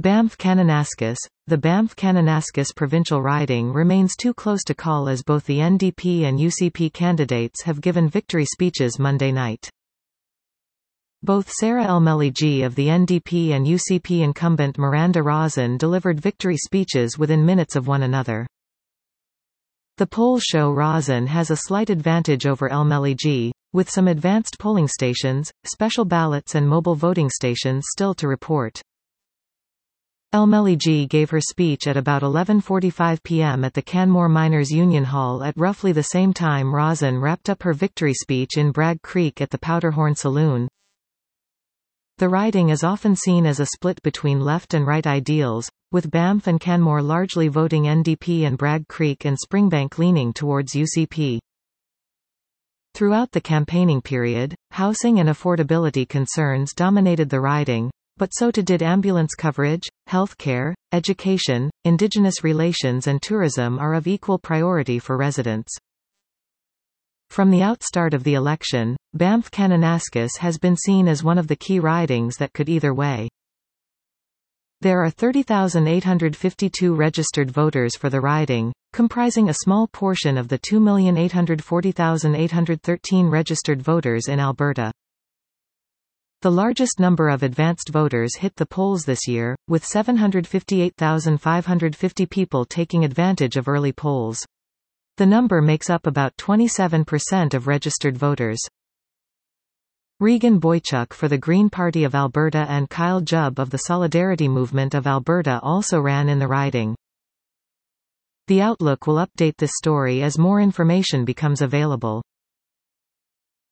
Banff-Kananaskis. The Banff-Kananaskis provincial riding remains too close to call as both the NDP and UCP candidates have given victory speeches Monday night. Both Sarah Elmelege of the NDP and UCP incumbent Miranda Rosen delivered victory speeches within minutes of one another. The polls show Rosen has a slight advantage over Elmelege, with some advanced polling stations, special ballots and mobile voting stations still to report. Elmelege gave her speech at about 11:45 p.m. at the Canmore Miners Union Hall. At roughly the same time Rosen wrapped up her victory speech in Bragg Creek at the Powderhorn Saloon. The riding is often seen as a split between left and right ideals, with Banff and Canmore largely voting NDP and Bragg Creek and Springbank leaning towards UCP. Throughout the campaigning period, housing and affordability concerns dominated the riding, but so too did ambulance coverage, healthcare, education, Indigenous relations and tourism are of equal priority for residents. From the outstart of the election, Banff-Kananaskis has been seen as one of the key ridings that could either way. There are 30,852 registered voters for the riding, comprising a small portion of the 2,840,813 registered voters in Alberta. The largest number of advanced voters hit the polls this year, with 758,550 people taking advantage of early polls. The number makes up about 27% of registered voters. Regan Boychuk for the Green Party of Alberta and Kyle Jubb of the Solidarity Movement of Alberta also ran in the riding. The Outlook will update this story as more information becomes available.